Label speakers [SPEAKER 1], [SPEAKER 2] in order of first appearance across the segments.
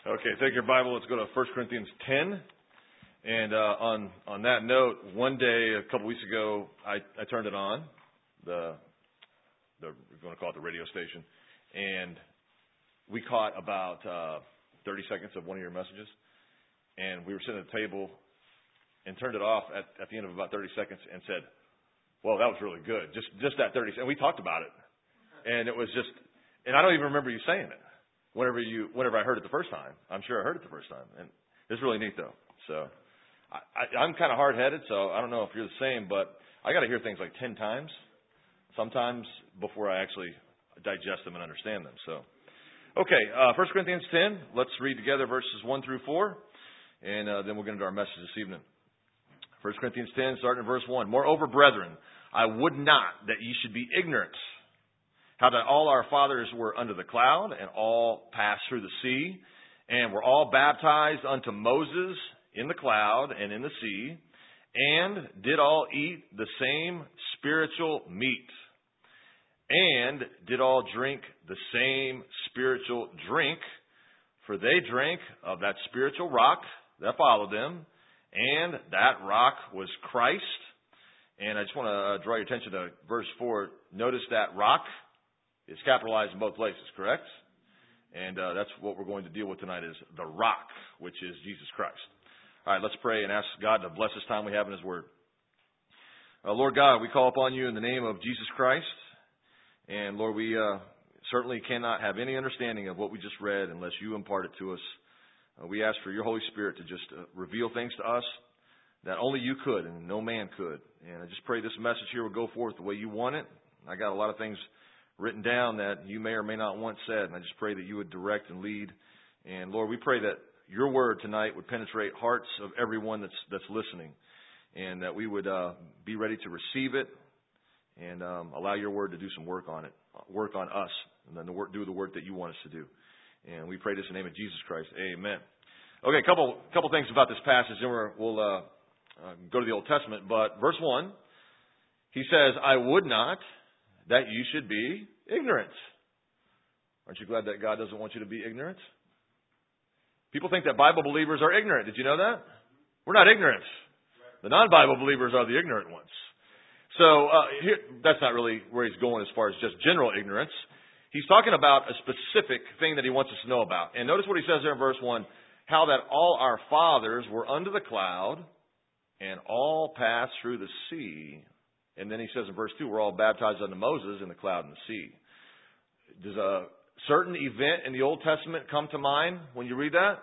[SPEAKER 1] Okay, take your Bible. Let's go to 1 Corinthians 10. And on that note, one day, a couple weeks ago, I turned it on, we're going to call it the radio station, and we caught about 30 seconds of one of your messages. And we were sitting at the table and turned it off at the end of about 30 seconds and said, well, that was really good. Just that 30 seconds. And we talked about it. And it was just, and I don't even remember you saying it. Whenever I heard it the first time. I'm sure I heard it the first time. And it's really neat, though. So I'm kind of hard-headed, so I don't know if you're the same, but I got to hear things like 10 times, sometimes, before I actually digest them and understand them. So, okay, 1 Corinthians 10. Let's read together verses 1 through 4, and then we'll get into our message this evening. 1 Corinthians 10, starting in verse 1. Moreover, brethren, I would not that ye should be ignorant, how that all our fathers were under the cloud, and all passed through the sea, and were all baptized unto Moses in the cloud and in the sea, and did all eat the same spiritual meat, and did all drink the same spiritual drink, for they drank of that spiritual rock that followed them, and that rock was Christ. And I just want to draw your attention to verse 4. Notice that rock is capitalized in both places, correct? And that's what we're going to deal with tonight is the rock, which is Jesus Christ. All right, let's pray and ask God to bless this time we have in His Word. Lord God, we call upon you in the name of Jesus Christ. And Lord, we certainly cannot have any understanding of what we just read unless you impart it to us. We ask for your Holy Spirit to just reveal things to us that only you could and no man could. And I just pray this message here will go forth the way you want it. I got a lot of things written down that you may or may not want said, and I just pray that you would direct and lead. And Lord, we pray that your word tonight would penetrate hearts of everyone that's listening, and that we would be ready to receive it and allow your word to do some work on it, work on us, and then do the work that you want us to do. And we pray this in the name of Jesus Christ. Amen. Okay, a couple things about this passage, and we'll go to the Old Testament. But verse 1, he says, I would not that you should be ignorant. Aren't you glad that God doesn't want you to be ignorant? People think that Bible believers are ignorant. Did you know that? We're not ignorant. The non-Bible believers are the ignorant ones. So here, that's not really where he's going as far as just general ignorance. He's talking about a specific thing that he wants us to know about. And notice what he says there in verse 1, how that all our fathers were under the cloud and all passed through the sea. And then he says in verse 2, we're all baptized unto Moses in the cloud and the sea. Does a certain event in the Old Testament come to mind when you read that?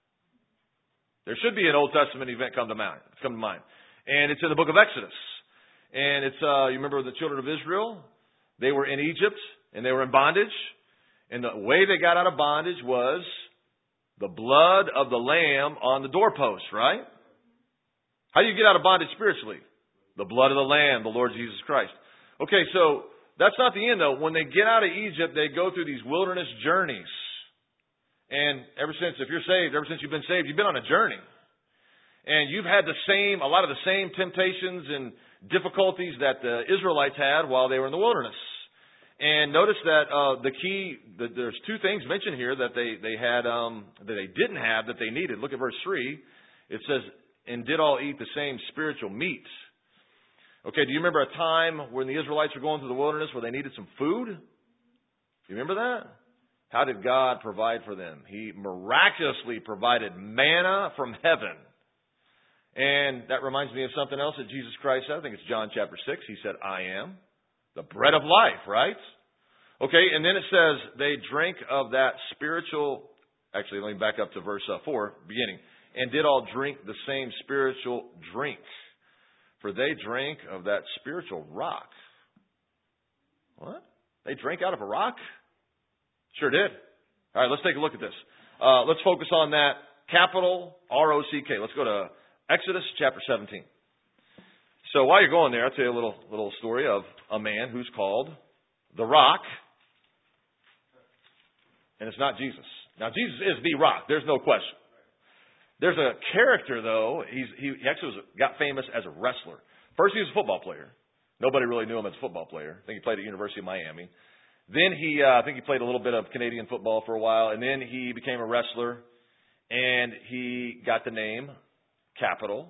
[SPEAKER 1] There should be an Old Testament event come to mind. And it's in the book of Exodus. And it's, you remember the children of Israel? They were in Egypt and they were in bondage. And the way they got out of bondage was the blood of the lamb on the doorpost, right? How do you get out of bondage spiritually? The blood of the Lamb, the Lord Jesus Christ. Okay, so that's not the end, though. When they get out of Egypt, they go through these wilderness journeys. And if you're saved, ever since you've been saved, you've been on a journey. And you've had a lot of the same temptations and difficulties that the Israelites had while they were in the wilderness. And notice that there's two things mentioned here that they had that they didn't have that they needed. Look at verse 3. It says, and did all eat the same spiritual meat. Okay, do you remember a time when the Israelites were going through the wilderness where they needed some food? Do you remember that? How did God provide for them? He miraculously provided manna from heaven. And that reminds me of something else that Jesus Christ said. I think it's John chapter 6. He said, I am the bread of life, right? Okay, and then it says they drank of that spiritual, actually let me back up to verse 4, beginning. And did all drink the same spiritual drink. For they drank of that spiritual rock. What? They drank out of a rock? Sure did. All right, let's take a look at this. Let's focus on that capital R-O-C-K. Let's go to Exodus chapter 17. So while you're going there, I'll tell you a little story of a man who's called the Rock. And it's not Jesus. Now, Jesus is the Rock. There's no question. There's a character, though. He actually got famous as a wrestler. First, he was a football player. Nobody really knew him as a football player. I think he played at University of Miami. Then I think he played a little bit of Canadian football for a while, and then he became a wrestler. And he got the name capital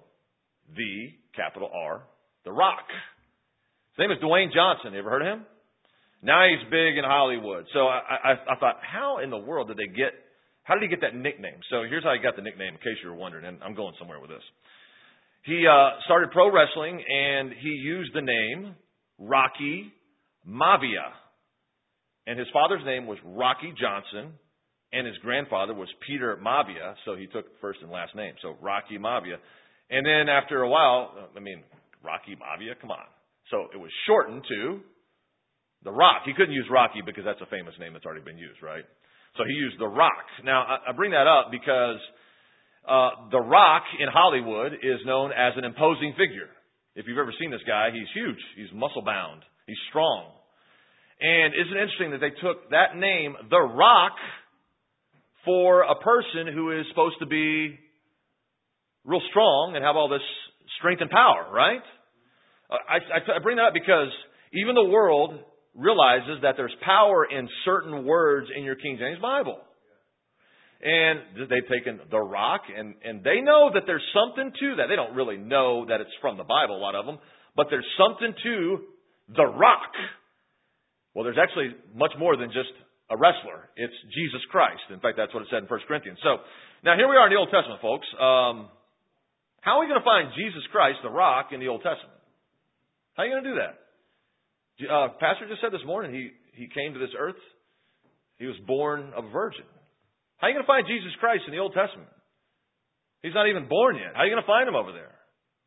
[SPEAKER 1] R, The Rock. His name is Dwayne Johnson. You ever heard of him? Now he's big in Hollywood. So I thought, how in the world did how did he get that nickname? So here's how he got the nickname, in case you were wondering, and I'm going somewhere with this. He started pro wrestling, and he used the name Rocky Maivia. And his father's name was Rocky Johnson, and his grandfather was Peter Maivia, so he took first and last name. So Rocky Maivia. And then after a while, Rocky Maivia, come on. So it was shortened to The Rock. He couldn't use Rocky because that's a famous name that's already been used, right? So he used The Rock. Now, I bring that up because The Rock in Hollywood is known as an imposing figure. If you've ever seen this guy, he's huge. He's muscle-bound. He's strong. And isn't it interesting that they took that name, The Rock, for a person who is supposed to be real strong and have all this strength and power, right? I bring that up because even the world realizes that there's power in certain words in your King James Bible. And they've taken The Rock, and they know that there's something to that. They don't really know that it's from the Bible, a lot of them, but there's something to The Rock. Well, there's actually much more than just a wrestler. It's Jesus Christ. In fact, that's what it said in 1 Corinthians. So, now here we are in the Old Testament, folks. How are we going to find Jesus Christ, The Rock, in the Old Testament? How are you going to do that? Pastor just said this morning he came to this earth. He was born of a virgin. How are you going to find Jesus Christ in the Old Testament? He's not even born yet. How are you going to find him over there?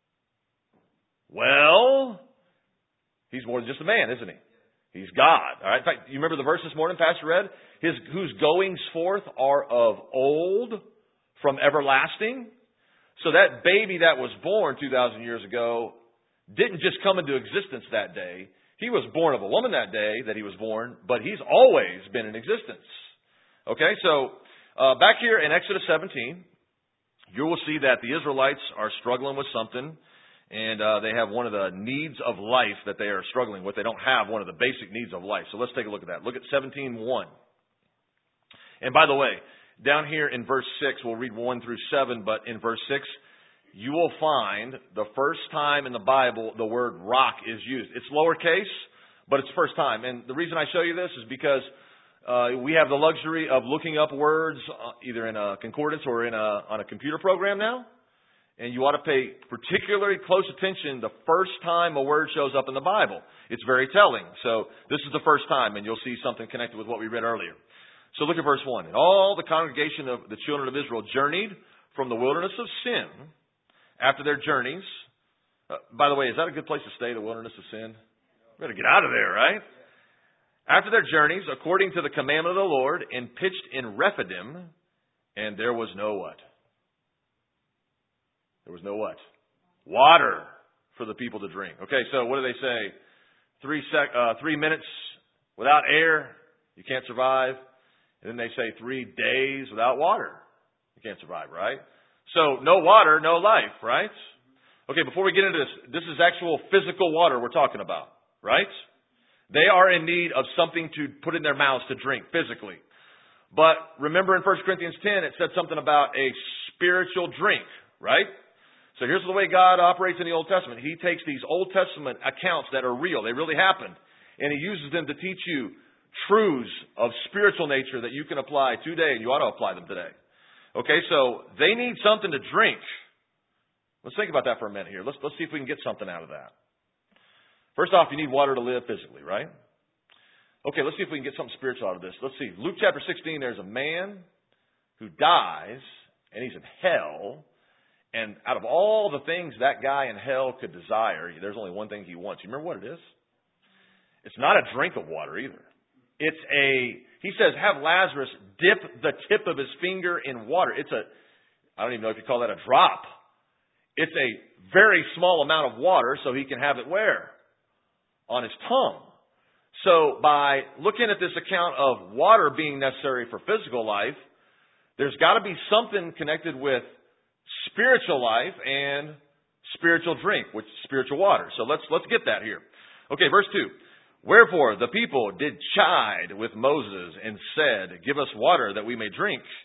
[SPEAKER 1] Well, he's more than just a man, isn't he? He's God. All right. In fact, you remember the verse this morning Pastor read? Whose goings forth are of old, from everlasting. So that baby that was born 2,000 years ago didn't just come into existence that day. He was born of a woman that day that he was born, but he's always been in existence. Okay, so back here in Exodus 17, you will see that the Israelites are struggling with something, and they have one of the needs of life that they are struggling with. They don't have one of the basic needs of life. So let's take a look at that. Look at 17:1. And by the way, down here in verse 6, we'll read 1 through 7, but in verse 6, you will find the first time in the Bible the word rock is used. It's lowercase, but it's first time. And the reason I show you this is because we have the luxury of looking up words either in a concordance or on a computer program now. And you ought to pay particularly close attention the first time a word shows up in the Bible. It's very telling. So this is the first time, and you'll see something connected with what we read earlier. So look at verse 1. And all the congregation of the children of Israel journeyed from the wilderness of Sin after their journeys. By the way, is that a good place to stay, the wilderness of Sin? We better get out of there, right? After their journeys, according to the commandment of the Lord, and pitched in Rephidim, and there was no what? There was no what? Water for the people to drink. Okay, so what do they say? 3 minutes without air, you can't survive. And then they say 3 days without water. You can't survive, right? So no water, no life, right? Okay, before we get into this is actual physical water we're talking about, right? They are in need of something to put in their mouths to drink physically. But remember in 1 Corinthians 10, it said something about a spiritual drink, right? So here's the way God operates in the Old Testament. He takes these Old Testament accounts that are real, they really happened, and He uses them to teach you truths of spiritual nature that you can apply today, and you ought to apply them today. Okay, so they need something to drink. Let's think about that for a minute here. Let's see if we can get something out of that. First off, you need water to live physically, right? Okay, let's see if we can get something spiritual out of this. Let's see. Luke chapter 16, there's a man who dies, and he's in hell. And out of all the things that guy in hell could desire, there's only one thing he wants. You remember what it is? It's not a drink of water either. He says, have Lazarus dip the tip of his finger in water. I don't even know if you call that a drop. It's a very small amount of water so he can have it where? On his tongue. So by looking at this account of water being necessary for physical life, there's got to be something connected with spiritual life and spiritual drink, which is spiritual water. So let's get that here. Okay, verse 2. Wherefore the people did chide with Moses and said, give us water that we may drink.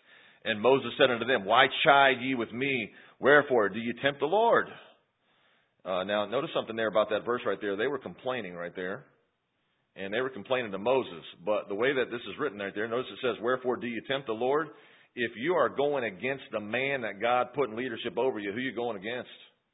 [SPEAKER 1] And Moses said unto them, Why chide ye with me? Wherefore do ye tempt the Lord? Now, notice something there about that verse right there. They were complaining right there. And they were complaining to Moses. But the way that this is written right there, notice it says, Wherefore do you tempt the Lord? If you are going against the man that God put in leadership over you, who are you going against?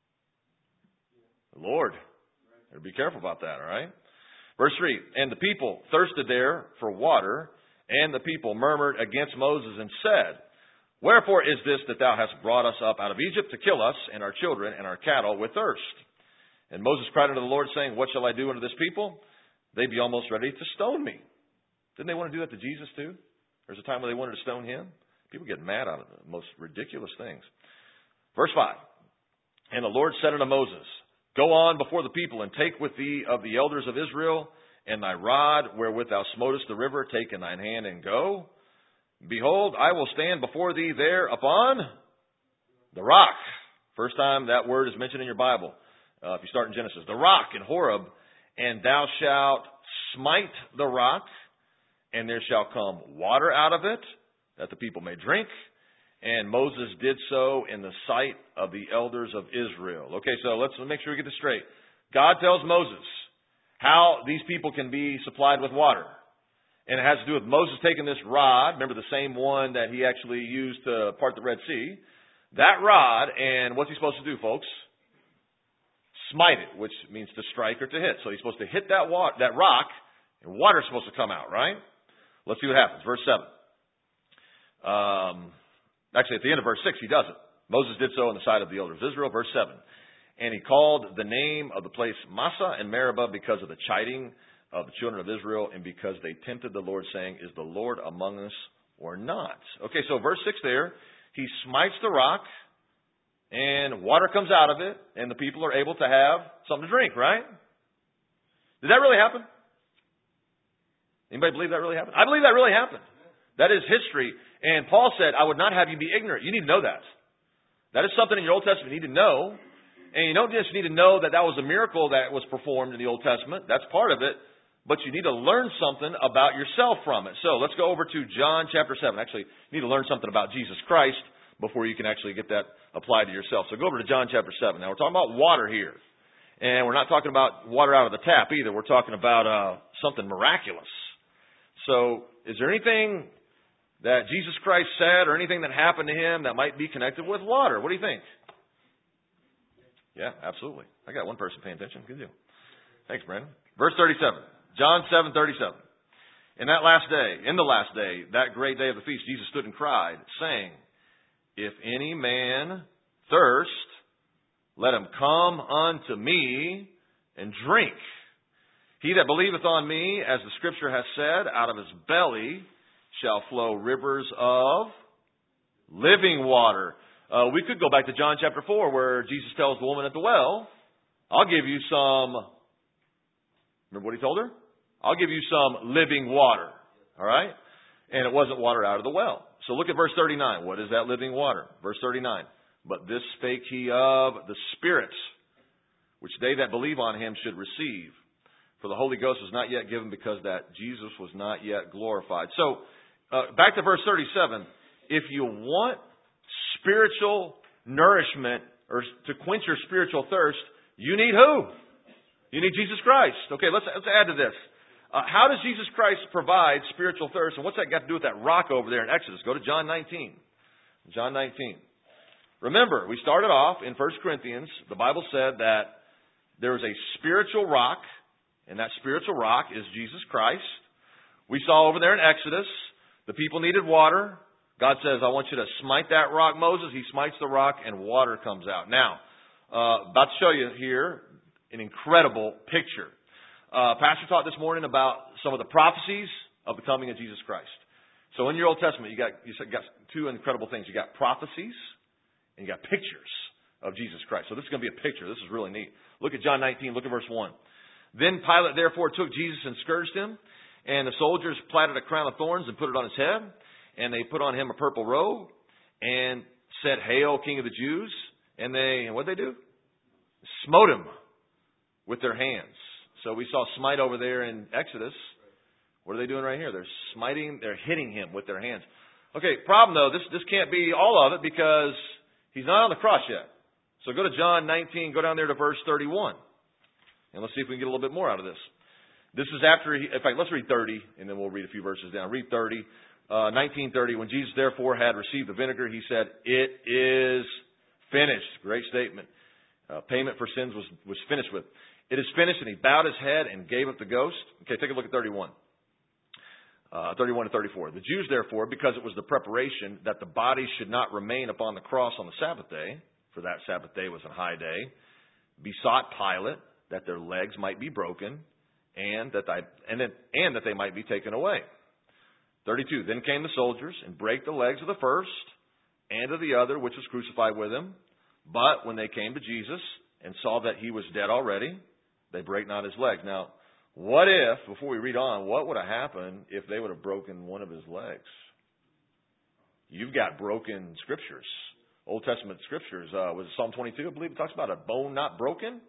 [SPEAKER 1] The Lord. Be careful about that, all right? Verse 3, And the people thirsted there for water, and the people murmured against Moses and said, Wherefore is this that thou hast brought us up out of Egypt to kill us and our children and our cattle with thirst? And Moses cried unto the Lord, saying, What shall I do unto this people? They be almost ready to stone me. Didn't they want to do that to Jesus too? There's a time where they wanted to stone him. People get mad out of the most ridiculous things. Verse 5, And the Lord said unto Moses, Go on before the people, and take with thee of the elders of Israel, and thy rod wherewith thou smotest the river, take in thine hand, and go. Behold, I will stand before thee there upon the rock. First time that word is mentioned in your Bible. If you start in Genesis. The rock in Horeb, and thou shalt smite the rock, and there shall come water out of it, that the people may drink. And Moses did so in the sight of the elders of Israel. Okay, so let's make sure we get this straight. God tells Moses how these people can be supplied with water. And it has to do with Moses taking this rod, remember the same one that he actually used to part the Red Sea. That rod, and what's he supposed to do, folks? Smite it, which means to strike or to hit. So he's supposed to hit that rock, and water's supposed to come out, right? Let's see what happens. Verse 7. Actually, at the end of verse 6, he does it. Moses did so in the sight of the elders of Israel. Verse 7. And he called the name of the place Massah and Meribah because of the chiding of the children of Israel and because they tempted the Lord, saying, Is the Lord among us or not? Okay, so verse 6 there, he smites the rock and water comes out of it and the people are able to have something to drink, right? Did that really happen? Anybody believe that really happened? I believe that really happened. That is history. And Paul said, I would not have you be ignorant. You need to know that. That is something in your Old Testament you need to know. And you don't just need to know that that was a miracle that was performed in the Old Testament. That's part of it. But you need to learn something about yourself from it. So let's go over to John chapter 7. Actually, you need to learn something about Jesus Christ before you can actually get that applied to yourself. So go over to John chapter 7. Now we're talking about water here. And we're not talking about water out of the tap either. We're talking about something miraculous. So is there anything that Jesus Christ said or anything that happened to him that might be connected with water? What do you think? Yeah, absolutely. I got one person paying attention. Good deal. Thanks, Brandon. Verse 37. John 7:37. In the last day, that great day of the feast, Jesus stood and cried, saying, If any man thirst, let him come unto me and drink. He that believeth on me, as the Scripture hath said, out of his belly shall flow rivers of living water. We could go back to John chapter 4 where Jesus tells the woman at the well, I'll give you some, remember what he told her? I'll give you some living water. All right? And it wasn't water out of the well. So look at verse 39. What is that living water? Verse 39. But this spake he of the Spirit, which they that believe on him should receive. For the Holy Ghost was not yet given because that Jesus was not yet glorified. So, back to verse 37. If you want spiritual nourishment or to quench your spiritual thirst, you need who? You need Jesus Christ. Okay, let's add to this. How does Jesus Christ provide spiritual thirst? And what's that got to do with that rock over there in Exodus? Go to John 19. John 19. Remember, we started off in 1 Corinthians. The Bible said that there is a spiritual rock, and that spiritual rock is Jesus Christ. We saw over there in Exodus, the people needed water. God says, I want you to smite that rock, Moses. He smites the rock, and water comes out. Now, about to show you here an incredible picture. Pastor taught this morning about some of the prophecies of the coming of Jesus Christ. So in your Old Testament, you got two incredible things. You got prophecies and you got pictures of Jesus Christ. So this is going to be a picture. This is really neat. Look at John 19. Look at verse 1. Then Pilate therefore took Jesus and scourged him, and the soldiers platted a crown of thorns and put it on his head, and they put on him a purple robe and said, Hail, King of the Jews. And what'd they do? Smote him with their hands. So we saw smite over there in Exodus. What are they doing right here? They're hitting him with their hands. Okay, problem though, this can't be all of it because he's not on the cross yet. So go to John 19, go down there to verse 31. And let's see if we can get a little bit more out of this. This is after, in fact, let's read 30, and then we'll read a few verses down. Read 30, 19:30. When Jesus therefore had received the vinegar, he said, "It is finished." Great statement. Payment for sins was finished with. It is finished, and he bowed his head and gave up the ghost. Okay, take a look at 31. 31 to 34. The Jews, therefore, because it was the preparation that the body should not remain upon the cross on the Sabbath day, for that Sabbath day was a high day, besought Pilate that their legs might be broken and that they might be taken away. 32. Then came the soldiers and brake the legs of the first and of the other which was crucified with him. But when they came to Jesus and saw that he was dead already, they brake not his legs. Now, what if, before we read on, what would have happened if they would have broken one of his legs? You've got broken scriptures. Old Testament scriptures. Was it Psalm 22, I believe, it talks about a bone not broken?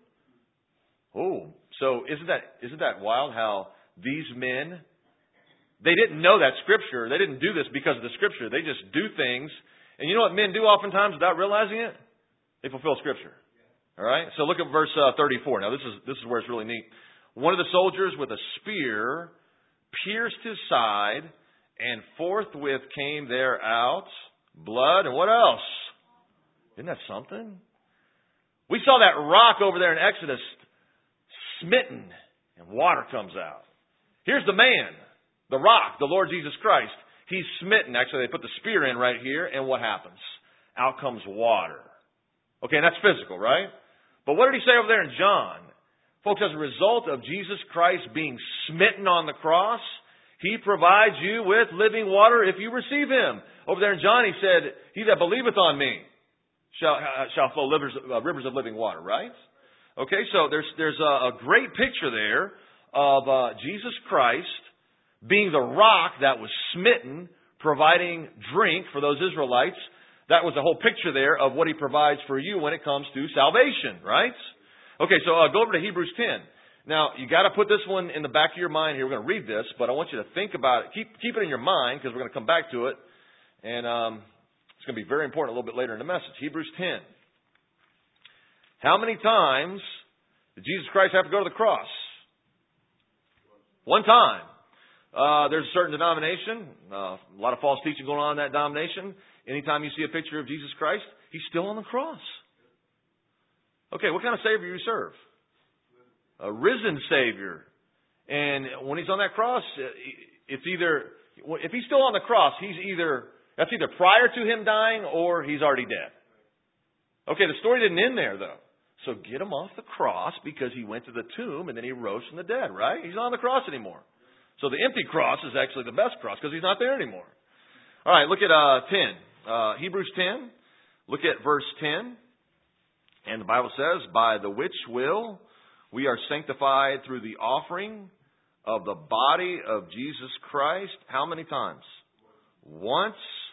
[SPEAKER 1] Oh, so isn't that wild how these men, they didn't know that scripture. They didn't do this because of the scripture. They just do things. And you know what men do oftentimes without realizing it? They fulfill scripture. All right? So look at verse 34. Now this is where it's really neat. One of the soldiers with a spear pierced his side, and forthwith came there out blood, and what else? Isn't that something? We saw that rock over there in Exodus smitten, and water comes out. Here's the man, the rock, the Lord Jesus Christ. He's smitten. Actually, they put the spear in right here, and what happens? Out comes water. Okay, and that's physical, right? But what did he say over there in John? Folks, as a result of Jesus Christ being smitten on the cross, he provides you with living water if you receive him. Over there in John, he said, "He that believeth on me shall flow rivers of living water," right? Okay, so there's a great picture there of Jesus Christ being the rock that was smitten, providing drink for those Israelites. That was the whole picture there of what he provides for you when it comes to salvation, right? Okay, so go over to Hebrews 10. Now, you got to put this one in the back of your mind here. We're going to read this, but I want you to think about it. Keep it in your mind because we're going to come back to it. And it's going to be very important a little bit later in the message. Hebrews 10. How many times did Jesus Christ have to go to the cross? One time. There's a certain denomination, a lot of false teaching going on in that denomination. Anytime you see a picture of Jesus Christ, he's still on the cross. Okay, what kind of Savior you serve? A risen Savior. And when he's on that cross, it's either, if he's still on the cross, that's either prior to him dying or he's already dead. Okay, the story didn't end there though. So get him off the cross because he went to the tomb and then he rose from the dead, right? He's not on the cross anymore. So the empty cross is actually the best cross because he's not there anymore. All right, look at 10. Hebrews 10. Look at verse 10. And the Bible says, "By the which will we are sanctified through the offering of the body of Jesus Christ." How many times? Once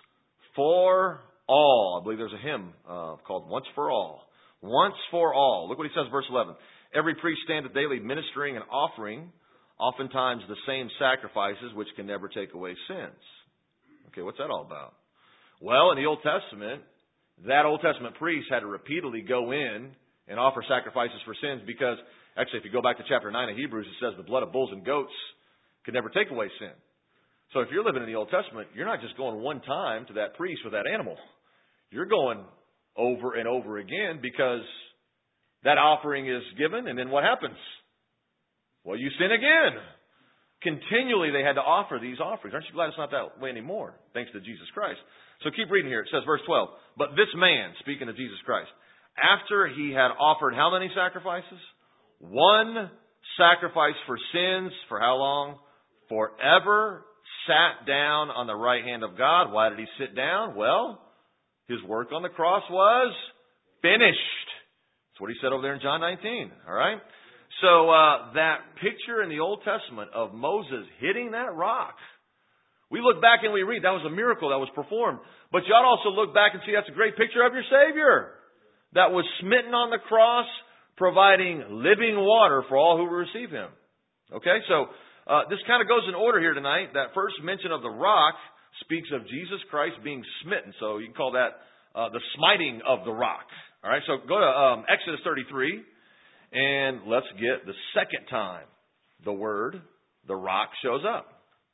[SPEAKER 1] for all. I believe there's a hymn called "Once for All." Once for all. Look what he says, verse 11. "Every priest standeth daily ministering and offering, oftentimes the same sacrifices which can never take away sins." Okay, what's that all about? Well, in the Old Testament, that Old Testament priest had to repeatedly go in and offer sacrifices for sins because, actually, if you go back to chapter 9 of Hebrews, it says the blood of bulls and goats could never take away sin. So if you're living in the Old Testament, you're not just going one time to that priest with that animal. You're going over and over again because that offering is given, and then what happens? Well, you sin again. Continually they had to offer these offerings. Aren't you glad it's not that way anymore, thanks to Jesus Christ? So keep reading here. It says, verse 12, "But this man," speaking of Jesus Christ, "after he had offered how many sacrifices? One sacrifice for sins." For how long? "Forever sat down on the right hand of God." Why did he sit down? Well, his work on the cross was finished. That's what he said over there in John 19. All right? So that picture in the Old Testament of Moses hitting that rock, we look back and we read that was a miracle that was performed. But you ought to also look back and see that's a great picture of your Savior that was smitten on the cross, providing living water for all who receive him. Okay, so this kind of goes in order here tonight. That first mention of the rock speaks of Jesus Christ being smitten. So you can call that the smiting of the rock. All right, so go to Exodus 33, and let's get the second time the word, the rock, shows up.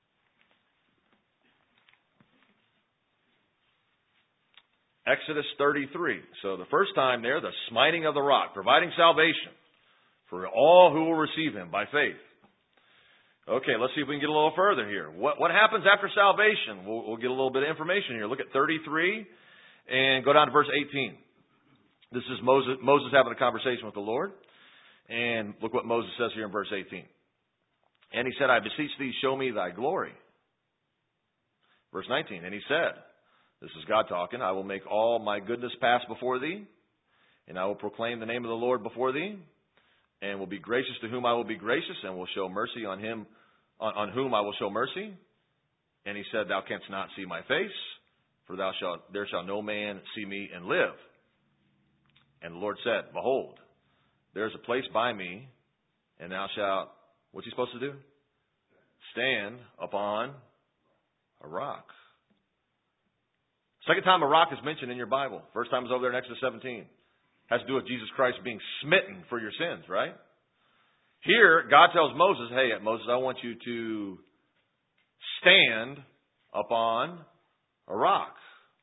[SPEAKER 1] Exodus 33. So the first time there, the smiting of the rock, providing salvation for all who will receive him by faith. Okay, let's see if we can get a little further here. What happens after salvation? We'll get a little bit of information here. Look at 33 and go down to verse 18. This is Moses having a conversation with the Lord. And look what Moses says here in verse 18. And he said, I beseech thee, show me thy glory. Verse 19, and he said, this is God talking, I will make all my goodness pass before thee, and I will proclaim the name of the Lord before thee, and will be gracious to whom I will be gracious, and will show mercy on him on whom I will show mercy. And he said, thou canst not see my face, for there shall no man see me and live. And the Lord said, behold, there is a place by me, and thou shalt, what's he supposed to do? Stand upon a rock. Second time a rock is mentioned in your Bible. First time is over there in Exodus 17. Has to do with Jesus Christ being smitten for your sins, right? Here, God tells Moses, hey, Moses, I want you to stand upon a rock.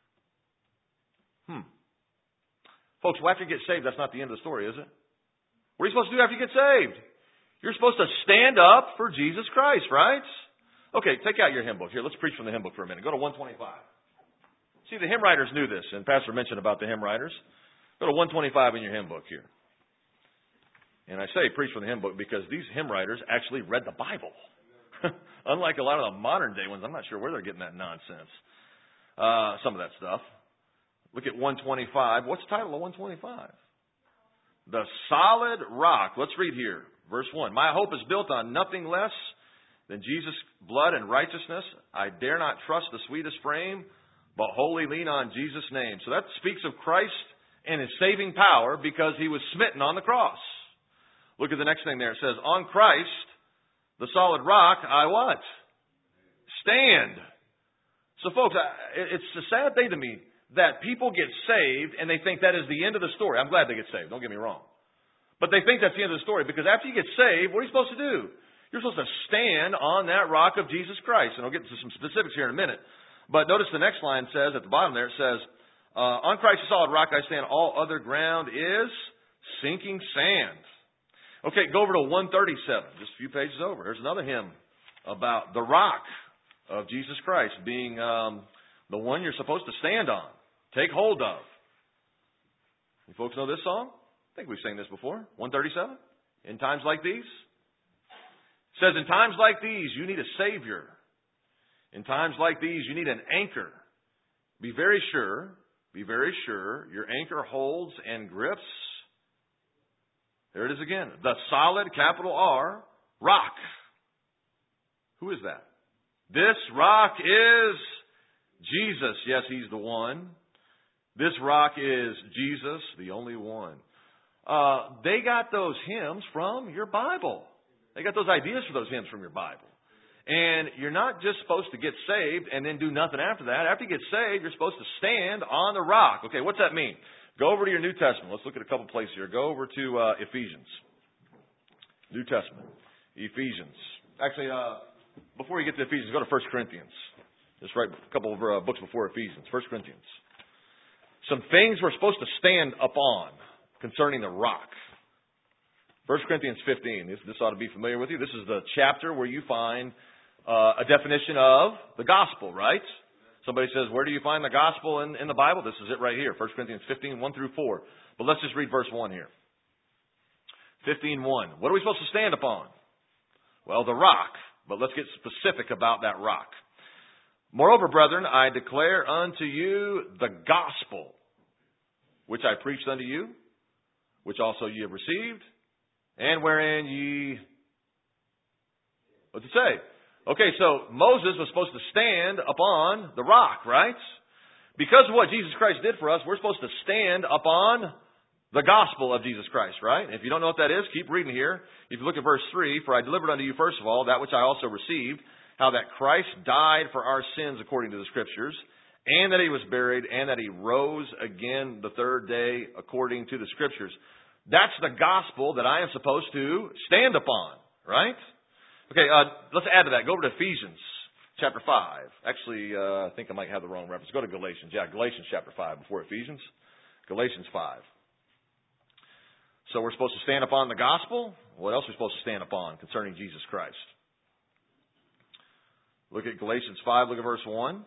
[SPEAKER 1] Folks, well, after you get saved, that's not the end of the story, is it? What are you supposed to do after you get saved? You're supposed to stand up for Jesus Christ, right? Okay, take out your hymn book. Here, let's preach from the hymn book for a minute. Go to 125. See, the hymn writers knew this, and Pastor mentioned about the hymn writers. Go to 125 in your hymn book here. And I say preach from the hymn book because these hymn writers actually read the Bible. Unlike a lot of the modern day ones, I'm not sure where they're getting that nonsense. Some of that stuff. Look at 125. What's the title of 125? The Solid Rock. Let's read here. Verse 1. My hope is built on nothing less than Jesus' blood and righteousness. I dare not trust the sweetest frame, but wholly lean on Jesus' name. So that speaks of Christ and his saving power because he was smitten on the cross. Look at the next thing there. It says, on Christ, the solid rock, I what? Stand. So folks, it's a sad thing to me that people get saved and they think that is the end of the story. I'm glad they get saved. Don't get me wrong. But they think that's the end of the story because after you get saved, what are you supposed to do? You're supposed to stand on that rock of Jesus Christ. And I'll get to some specifics here in a minute. But notice the next line says, at the bottom there, it says, on Christ the solid rock I stand, all other ground is sinking sand. Okay, go over to 137, just a few pages over. There's another hymn about the rock of Jesus Christ being the one you're supposed to stand on, take hold of. You folks know this song? I think we've sang this before. 137, in times like these. It says, in times like these, you need a Savior. In times like these, you need an anchor. Be very sure, your anchor holds and grips. There it is again. The solid, capital R, rock. Who is that? This rock is Jesus. Yes, he's the one. This rock is Jesus, the only one. They got those hymns from your Bible. They got those ideas for those hymns from your Bible. And you're not just supposed to get saved and then do nothing after that. After you get saved, you're supposed to stand on the rock. Okay, what's that mean? Go over to your New Testament. Let's look at a couple places here. Go over to Ephesians. New Testament. Ephesians. Actually, before you get to Ephesians, go to 1 Corinthians. Just write a couple of books before Ephesians. 1 Corinthians. Some things we're supposed to stand upon concerning the rock. 1 Corinthians 15. This ought to be familiar with you. This is the chapter where you find a definition of the gospel, right? Somebody says, where do you find the gospel in the Bible? This is it right here. 1 Corinthians 15, 1 through 4. But let's just read verse 1 here. 15:1. What are we supposed to stand upon? Well, the rock. But let's get specific about that rock. Moreover, brethren, I declare unto you the gospel, which I preached unto you, which also ye have received, and wherein ye... What's it say? Okay, so Moses was supposed to stand upon the rock, right? Because of what Jesus Christ did for us, we're supposed to stand upon the gospel of Jesus Christ, right? If you don't know what that is, keep reading here. If you look at verse 3, for I delivered unto you first of all that which I also received, how that Christ died for our sins according to the Scriptures, and that He was buried, and that He rose again the third day according to the Scriptures. That's the gospel that I am supposed to stand upon, right? Okay, let's add to that. Go over to Ephesians chapter 5. Actually, I think I might have the wrong reference. Go to Galatians. Yeah, Galatians chapter 5 before Ephesians. Galatians 5. So we're supposed to stand upon the gospel. What else are we supposed to stand upon concerning Jesus Christ? Look at Galatians 5. Look at verse 1.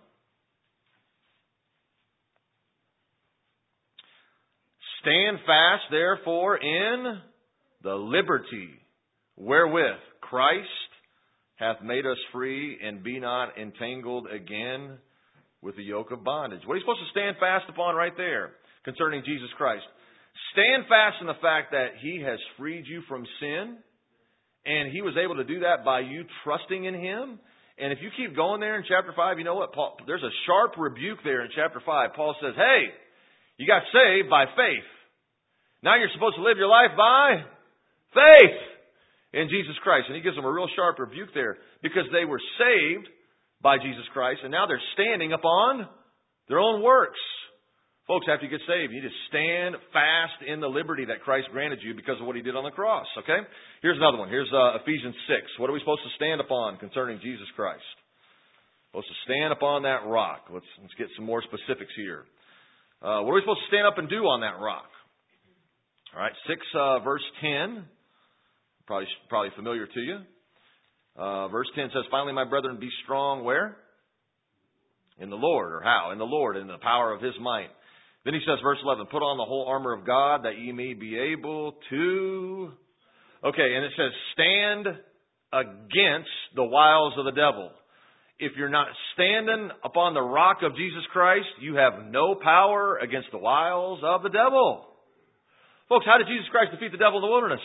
[SPEAKER 1] Stand fast, therefore, in the liberty wherewith Christ hath made us free, and be not entangled again with the yoke of bondage. What are you supposed to stand fast upon right there concerning Jesus Christ? Stand fast in the fact that He has freed you from sin, and He was able to do that by you trusting in Him. And if you keep going there in chapter 5, you know what? There's a sharp rebuke there in chapter 5. Paul says, hey, you got saved by faith. Now you're supposed to live your life by faith in Jesus Christ. And he gives them a real sharp rebuke there because they were saved by Jesus Christ, and now they're standing upon their own works. Folks, after you get saved, you need to stand fast in the liberty that Christ granted you because of what He did on the cross. Okay? Here's another one. Here's Ephesians 6. What are we supposed to stand upon concerning Jesus Christ? We're supposed to stand upon that rock. Let's get some more specifics here. What are we supposed to stand up and do on that rock? All right, 6 verse 10. Probably familiar to you. Verse 10 says, finally, my brethren, be strong where? In the Lord. Or how? In the Lord, in the power of His might. Then he says, verse 11, put on the whole armor of God that ye may be able to... Okay, and it says, stand against the wiles of the devil. If you're not standing upon the rock of Jesus Christ, you have no power against the wiles of the devil. Folks, how did Jesus Christ defeat the devil in the wilderness?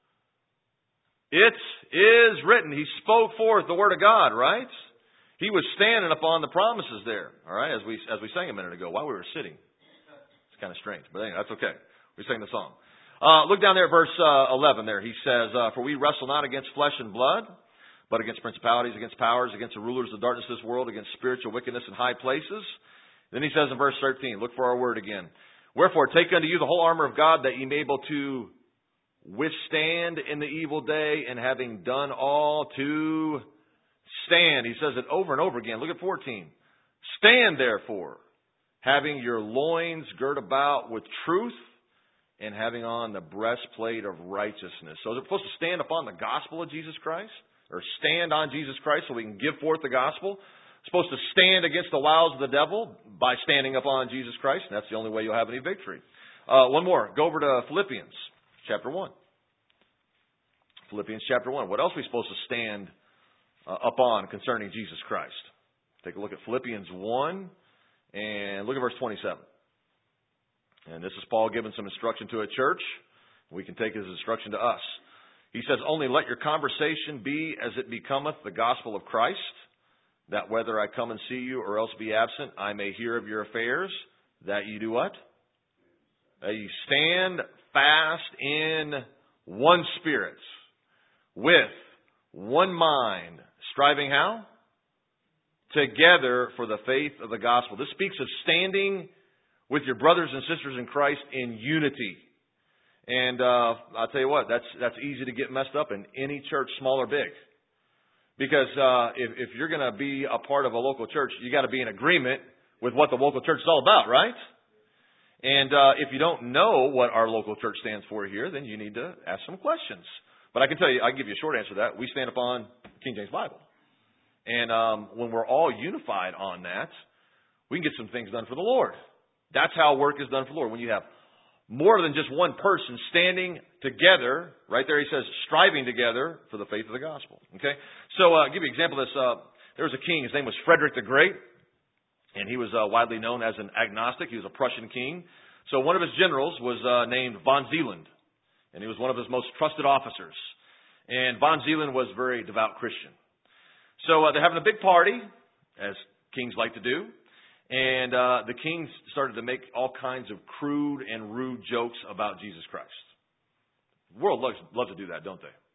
[SPEAKER 1] It is written. He spoke forth the word of God, right? He was standing upon the promises there, all right, as we sang a minute ago while we were sitting. It's kind of strange, but anyway, that's okay. We sang the song. Look down there at verse 11 there. He says, for we wrestle not against flesh and blood, but against principalities, against powers, against the rulers of the darkness of this world, against spiritual wickedness in high places. Then he says in verse 13, look for our word again. Wherefore, take unto you the whole armor of God, that ye may be able to withstand in the evil day, and having done all to stand. He says it over and over again. Look at 14. Stand therefore, having your loins girt about with truth, and having on the breastplate of righteousness. So they're supposed to stand upon the gospel of Jesus Christ, or stand on Jesus Christ so we can give forth the gospel. Supposed to stand against the wiles of the devil by standing upon Jesus Christ. And that's the only way you'll have any victory. One more. Go over to Philippians chapter 1. Philippians chapter 1. What else are we supposed to stand upon concerning Jesus Christ? Take a look at Philippians 1 and look at verse 27. And this is Paul giving some instruction to a church. We can take his instruction to us. He says, only let your conversation be as it becometh the gospel of Christ, that whether I come and see you or else be absent, I may hear of your affairs, that you do what? That you stand fast in one spirit, with one mind, striving how? Together for the faith of the gospel. This speaks of standing with your brothers and sisters in Christ in unity. And I'll tell you what, that's easy to get messed up in any church, small or big. Because if you're going to be a part of a local church, you got to be in agreement with what the local church is all about, right? And if you don't know what our local church stands for here, then you need to ask some questions. But I can tell you, I can give you a short answer to that. We stand upon King James Bible. And when we're all unified on that, we can get some things done for the Lord. That's how work is done for the Lord. When you have more than just one person standing together, right there he says, striving together for the faith of the gospel. Okay? So I'll give you an example of this. There was a king, his name was Frederick the Great, and he was widely known as an agnostic. He was a Prussian king. So one of his generals was named von Zeeland, and he was one of his most trusted officers. And von Zeeland was a very devout Christian. So they're having a big party, as kings like to do. And the king started to make all kinds of crude and rude jokes about Jesus Christ. The world loves to do that, don't they?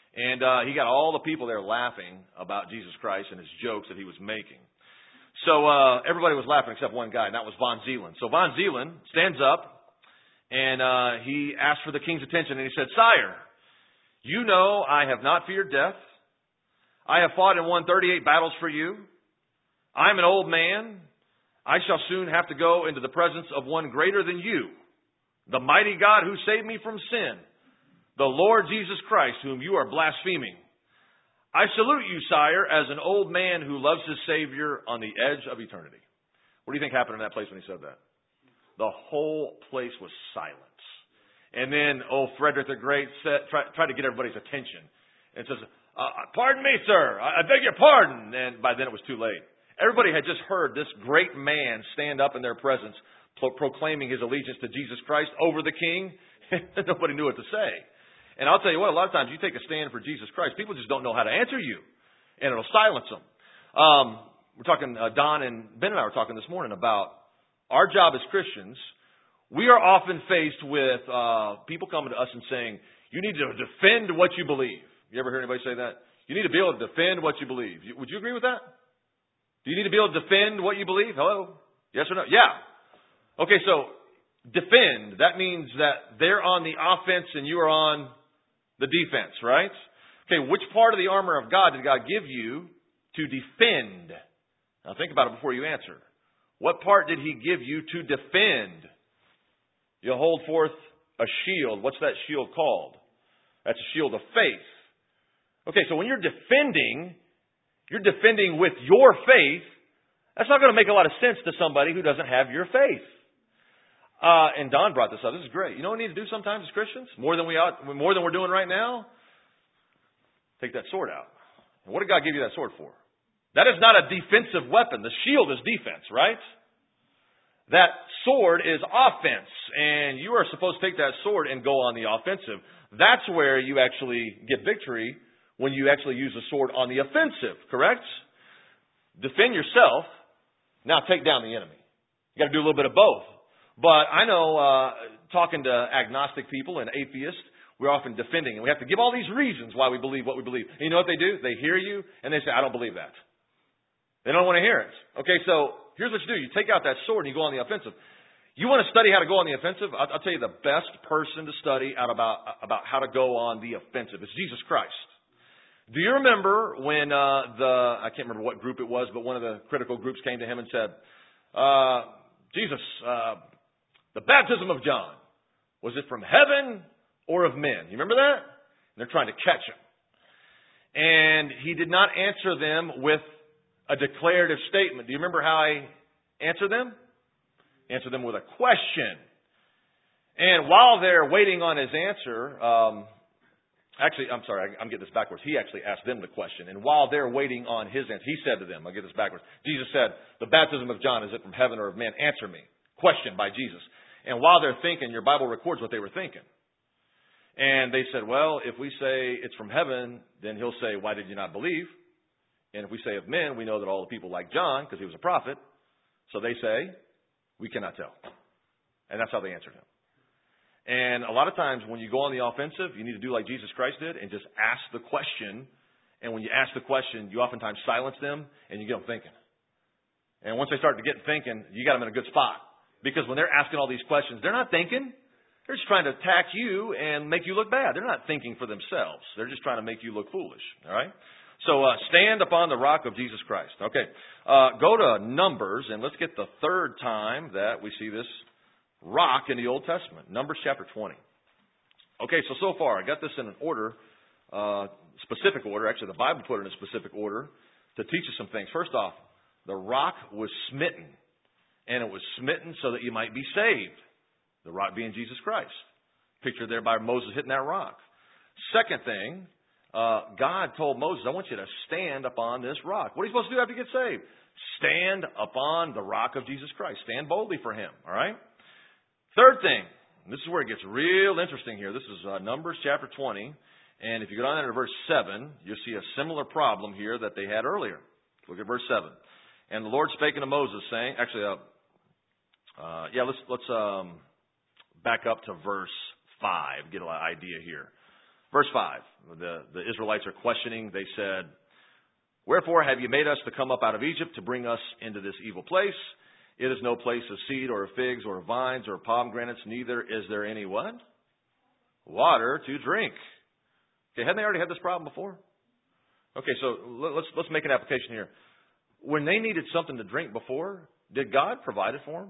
[SPEAKER 1] And he got all the people there laughing about Jesus Christ and his jokes that he was making. So everybody was laughing except one guy, and that was Von Zeeland. So Von Zeeland stands up, and he asked for the king's attention, and he said, "Sire, you know I have not feared death. I have fought and won 38 battles for you. I am an old man. I shall soon have to go into the presence of one greater than you, the mighty God who saved me from sin, the Lord Jesus Christ, whom you are blaspheming. I salute you, sire, as an old man who loves his Savior on the edge of eternity." What do you think happened in that place when he said that? The whole place was silence. And then, Frederick the Great tried to get everybody's attention and says, "Pardon me, sir. I beg your pardon." And by then it was too late. Everybody had just heard this great man stand up in their presence, proclaiming his allegiance to Jesus Christ over the king. Nobody knew what to say. And I'll tell you what, a lot of times you take a stand for Jesus Christ, people just don't know how to answer you, and it'll silence them. We're talking, Don and Ben and I were talking this morning about our job as Christians. We are often faced with people coming to us and saying, "You need to defend what you believe." You ever hear anybody say that? You need to be able to defend what you believe. Would you agree with that? Do you need to be able to defend what you believe? Hello? Yes or no? Yeah. Okay, so defend, that means that they're on the offense and you are on the defense, right? Okay, which part of the armor of God did God give you to defend? Now think about it before you answer. What part did he give you to defend? You'll hold forth a shield. What's that shield called? That's a shield of faith. Okay, so when you're defending with your faith. That's not going to make a lot of sense to somebody who doesn't have your faith. And Don brought this up. This is great. You know what we need to do sometimes as Christians? More than we're doing right now? Take that sword out. And what did God give you that sword for? That is not a defensive weapon. The shield is defense, right? That sword is offense. And you are supposed to take that sword and go on the offensive. That's where you actually get victory, when you actually use the sword on the offensive, correct? Defend yourself. Now take down the enemy. You got to do a little bit of both. But I know, talking to agnostic people and atheists, we're often defending. And we have to give all these reasons why we believe what we believe. And you know what they do? They hear you and they say, "I don't believe that." They don't want to hear it. Okay, so here's what you do. You take out that sword and you go on the offensive. You want to study how to go on the offensive? I'll tell you the best person to study out about how to go on the offensive is Jesus Christ. Do you remember when I can't remember what group it was, but one of the critical groups came to him and said, "Jesus, the baptism of John, was it from heaven or of men?" You remember that? And they're trying to catch him. And he did not answer them with a declarative statement. Do you remember how I answered them? Answer them with a question. And while they're waiting on his answer, actually, I'm sorry, I'm getting this backwards. He actually asked them the question. And while they're waiting on his answer, he said to them, I'll get this backwards. Jesus said, "The baptism of John, is it from heaven or of men? Answer me." Question by Jesus. And while they're thinking, your Bible records what they were thinking. And they said, "Well, if we say it's from heaven, then he'll say, 'Why did you not believe?' And if we say of men, we know that all the people like John, because he was a prophet." So they say, "We cannot tell." And that's how they answered him. And a lot of times when you go on the offensive, you need to do like Jesus Christ did and just ask the question. And when you ask the question, you oftentimes silence them and you get them thinking. And once they start to get thinking, you got them in a good spot. Because when they're asking all these questions, they're not thinking. They're just trying to attack you and make you look bad. They're not thinking for themselves. They're just trying to make you look foolish. All right? So stand upon the rock of Jesus Christ. Okay. Go to Numbers, and let's get the third time that we see this rock in the Old Testament. Numbers chapter 20. Okay, so far I got this in an order, specific order. Actually, the Bible put it in a specific order to teach us some things. First off, the rock was smitten. And it was smitten so that you might be saved. The rock being Jesus Christ. Pictured there by Moses hitting that rock. Second thing, God told Moses, "I want you to stand upon this rock." What are you supposed to do after you get saved? Stand upon the rock of Jesus Christ. Stand boldly for him. All right? Third thing, this is where it gets real interesting here. This is Numbers chapter 20. And if you go down there to verse 7, you'll see a similar problem here that they had earlier. Look at verse 7. "And the Lord spake unto Moses, saying," actually, let's back up to verse 5, get an idea here. Verse 5, the Israelites are questioning. They said, "Wherefore have you made us to come up out of Egypt to bring us into this evil place? It is no place of seed or of figs or of vines or of pomegranates, neither is there any what? Water to drink." Okay, hadn't they already had this problem before? Okay, so let's make an application here. When they needed something to drink before, did God provide it for them?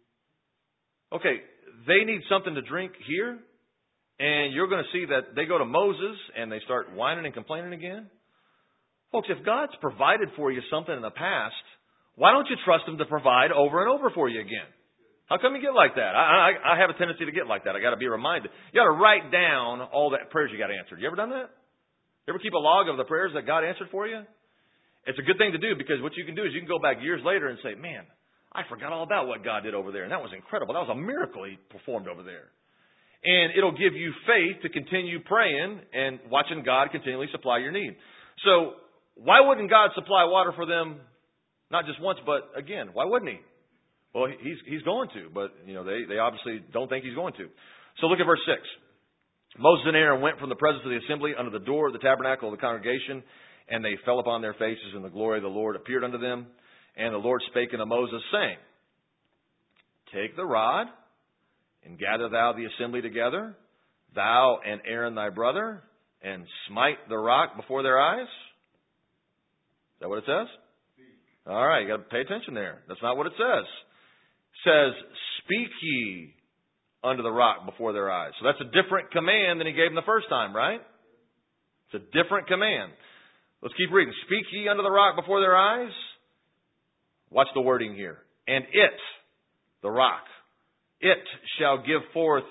[SPEAKER 1] Okay, they need something to drink here, and you're going to see that they go to Moses and they start whining and complaining again. Folks, if God's provided for you something in the past, why don't you trust Him to provide over and over for you again? How come you get like that? I have a tendency to get like that. I got to be reminded. You got to write down all the prayers you got answered. You ever done that? You ever keep a log of the prayers that God answered for you? It's a good thing to do, because what you can do is you can go back years later and say, "Man, I forgot all about what God did over there, and that was incredible. That was a miracle He performed over there." And it'll give you faith to continue praying and watching God continually supply your need. So why wouldn't God supply water for them, not just once, but again? Why wouldn't He? Well, He's going to, but they obviously don't think He's going to. So look at verse 6. Moses and Aaron went from the presence of the assembly unto the door of the tabernacle of the congregation, and they fell upon their faces, and the glory of the Lord appeared unto them. And the Lord spake unto Moses, saying, "Take the rod, and gather thou the assembly together, thou and Aaron thy brother, and smite the rock before their eyes." Is that what it says? All right, you got to pay attention there. That's not what it says. It says, "Speak ye unto the rock before their eyes." So that's a different command than He gave them the first time, right? It's a different command. Let's keep reading. "Speak ye unto the rock before their eyes." Watch the wording here. "And it," the rock, "it shall give forth."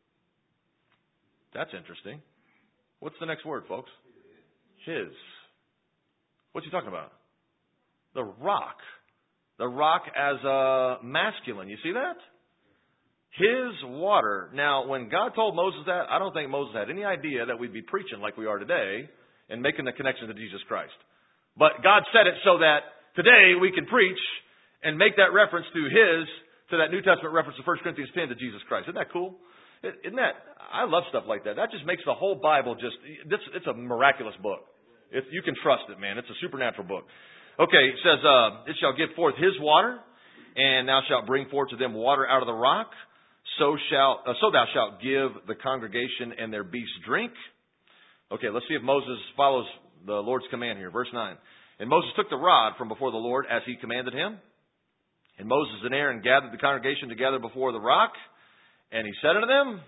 [SPEAKER 1] That's interesting. What's the next word, folks? His. What's he talking about? The rock. The rock as a masculine. You see that? His water. Now, when God told Moses that, I don't think Moses had any idea that we'd be preaching like we are today and making the connection to Jesus Christ. But God said it so that today we can preach and make that reference to that New Testament reference to 1 Corinthians 10 to Jesus Christ. Isn't that cool? Isn't that? I love stuff like that. That just makes the whole Bible it's a miraculous book. You can trust it, man. It's a supernatural book. Okay, it says, "It shall give forth His water, and thou shalt bring forth to them water out of the rock. So thou shalt give the congregation and their beasts drink." Okay, let's see if Moses follows the Lord's command here. Verse 9. "And Moses took the rod from before the Lord as he commanded him. And Moses and Aaron gathered the congregation together before the rock. And he said unto them,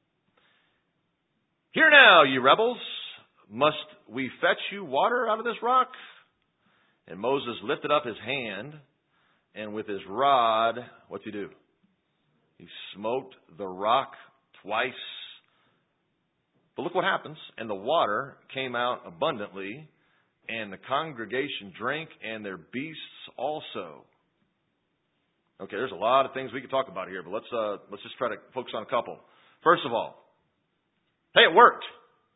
[SPEAKER 1] Hear now, ye rebels, must we fetch you water out of this rock? And Moses lifted up his hand, and with his rod, what's he do? He smote the rock twice. But look what happens. And the water came out abundantly, and the congregation drank, and their beasts also. Okay, there's a lot of things we could talk about here, but let's just try to focus on a couple. First of all, hey, it worked.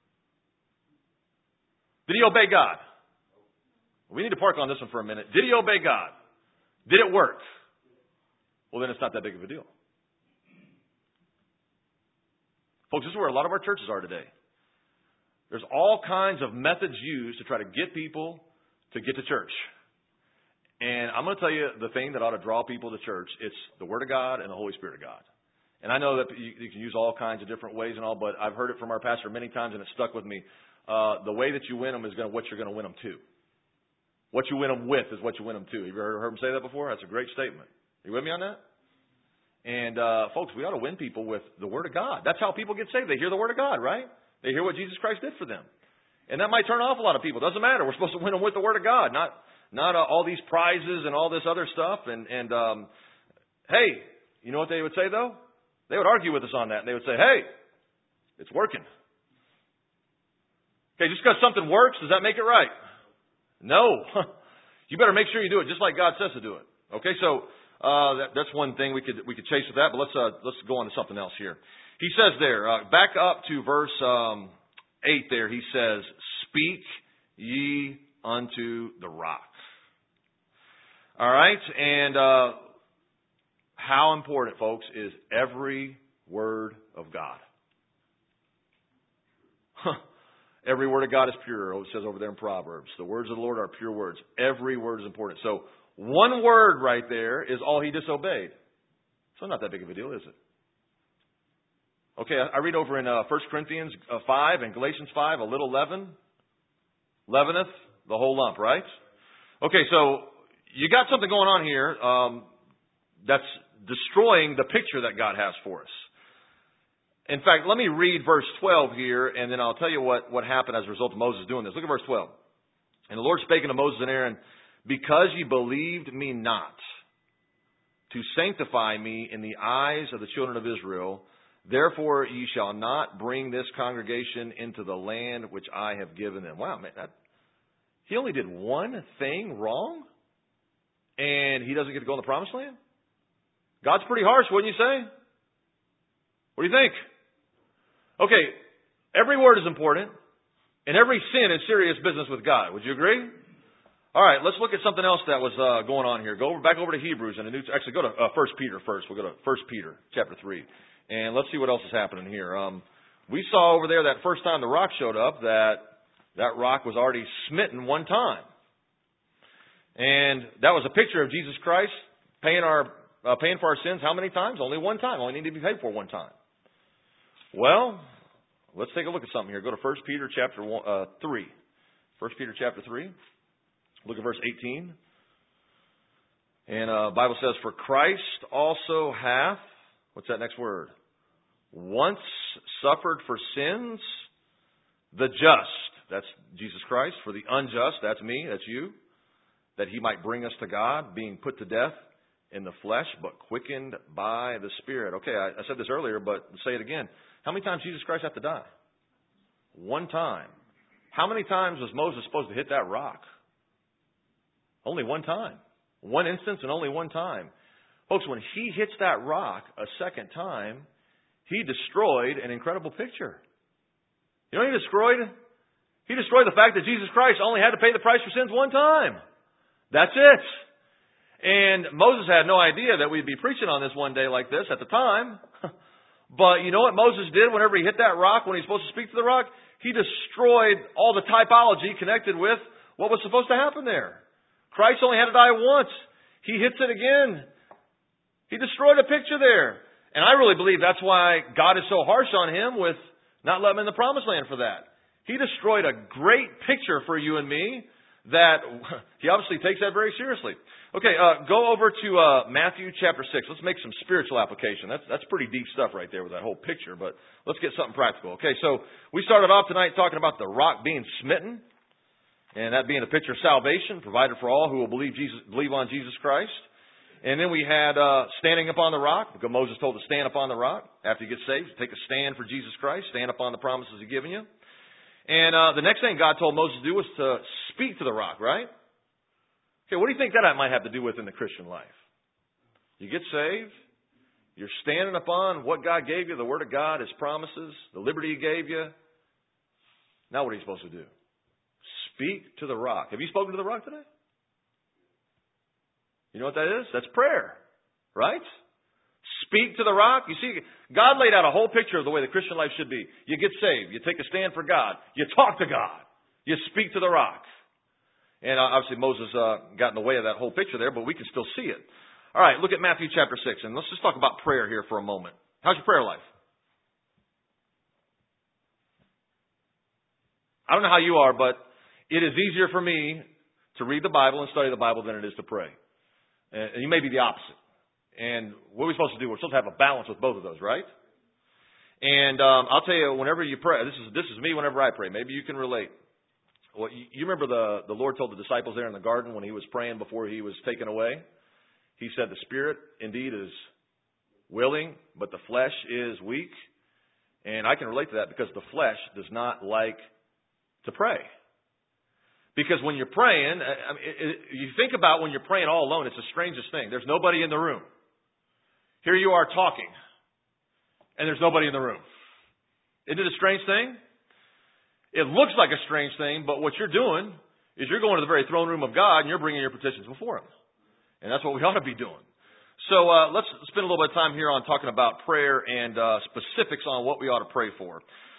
[SPEAKER 1] Did he obey God? We need to park on this one for a minute. Did he obey God? Did it work? Well, then it's not that big of a deal. Folks, this is where a lot of our churches are today. There's all kinds of methods used to try to get people to get to church. And I'm going to tell you the thing that ought to draw people to church. It's the Word of God and the Holy Spirit of God. And I know that you can use all kinds of different ways and all, but I've heard it from our pastor many times, and it stuck with me. The way that you win them is what you're going to win them to. What you win them with is what you win them to. Have you ever heard him say that before? That's a great statement. Are you with me on that? And folks, we ought to win people with the Word of God. That's how people get saved. They hear the Word of God, right? They hear what Jesus Christ did for them. And that might turn off a lot of people. Doesn't matter. We're supposed to win them with the Word of God, not all these prizes and all this other stuff. And hey, you know what they would say, though? They would argue with us on that. And they would say, hey, it's working. Okay, just because something works, does that make it right? No. You better make sure you do it just like God says to do it. Okay, so that's one thing we could chase with that. But let's go on to something else here. He says there, back up to verse 8 there, he says, Speak ye unto the rock. All right, and how important, folks, is every word of God? Every word of God is pure. It says over there in Proverbs. The words of the Lord are pure words. Every word is important. So one word right there is all he disobeyed. So not that big of a deal, is it? Okay, I read over in 1 Corinthians 5 and Galatians 5, a little leaven leaveneth the whole lump, right? Okay, so you got something going on here that's destroying the picture that God has for us. In fact, let me read verse 12 here, and then I'll tell you what happened as a result of Moses doing this. Look at verse 12. And the Lord spake unto Moses and Aaron, because ye believed me not, to sanctify me in the eyes of the children of Israel, therefore ye shall not bring this congregation into the land which I have given them. Wow, man, he only did one thing wrong, and he doesn't get to go in the promised land? God's pretty harsh, wouldn't you say? What do you think? Okay, every word is important, and every sin is serious business with God. Would you agree? All right, let's look at something else that was going on here. Back over to Hebrews and actually go to 1 Peter first. We'll go to 1 Peter chapter 3, and let's see what else is happening here. We saw over there that first time the rock showed up that rock was already smitten one time, and that was a picture of Jesus Christ paying for our sins. How many times? Only one time. Only need to be paid for one time. Well, let's take a look at something here. Go to 1 Peter chapter 3. 1 Peter chapter 3. Look at verse 18. And the Bible says, for Christ also hath, what's that next word? Once suffered for sins, the just, that's Jesus Christ, for the unjust, that's me, that's you, that he might bring us to God, being put to death in the flesh, but quickened by the Spirit. Okay, I said this earlier, but say it again. How many times Jesus Christ have to die? One time. How many times was Moses supposed to hit that rock? Only one time. One instance and only one time. Folks, when he hits that rock a second time, he destroyed an incredible picture. You know what he destroyed? He destroyed the fact that Jesus Christ only had to pay the price for sins one time. That's it. And Moses had no idea that we'd be preaching on this one day like this at the time. But you know what Moses did whenever he hit that rock, when he was supposed to speak to the rock? He destroyed all the typology connected with what was supposed to happen there. Christ only had to die once. He hits it again. He destroyed a picture there. And I really believe that's why God is so harsh on him with not letting him in the promised land for that. He destroyed a great picture for you and me that he obviously takes that very seriously. Okay, go over to Matthew chapter 6. Let's make some spiritual application. That's pretty deep stuff right there with that whole picture, but let's get something practical. Okay, so we started off tonight talking about the rock being smitten, and that being a picture of salvation provided for all who will believe on Jesus Christ. And then we had standing upon the rock, because Moses told to stand upon the rock after you get saved. Take a stand for Jesus Christ. Stand upon the promises He's given you. And the next thing God told Moses to do was to speak to the rock, right? Okay, what do you think that might have to do with in the Christian life? You get saved. You're standing upon what God gave you, the Word of God, His promises, the liberty He gave you. Now what are you supposed to do? Speak to the rock. Have you spoken to the rock today? You know what that is? That's prayer, right? Speak to the rock. You see, God laid out a whole picture of the way the Christian life should be. You get saved. You take a stand for God. You talk to God. You speak to the rock. And obviously Moses got in the way of that whole picture there, but we can still see it. All right, look at Matthew chapter 6, and let's just talk about prayer here for a moment. How's your prayer life? I don't know how you are, but it is easier for me to read the Bible and study the Bible than it is to pray. And you may be the opposite. And what are we supposed to do? We're supposed to have a balance with both of those, right? And I'll tell you, whenever you pray, this is me whenever I pray. Maybe you can relate. Well, you remember the Lord told the disciples there in the garden when He was praying before He was taken away? He said, the spirit indeed is willing, but the flesh is weak. And I can relate to that because the flesh does not like to pray. Because when you're praying, you think about when you're praying all alone, it's the strangest thing. There's nobody in the room. Here you are talking, and there's nobody in the room. Isn't it a strange thing? It looks like a strange thing, but what you're doing is you're going to the very throne room of God, and you're bringing your petitions before Him. And that's what we ought to be doing. So let's spend a little bit of time here on talking about prayer and specifics on what we ought to pray for.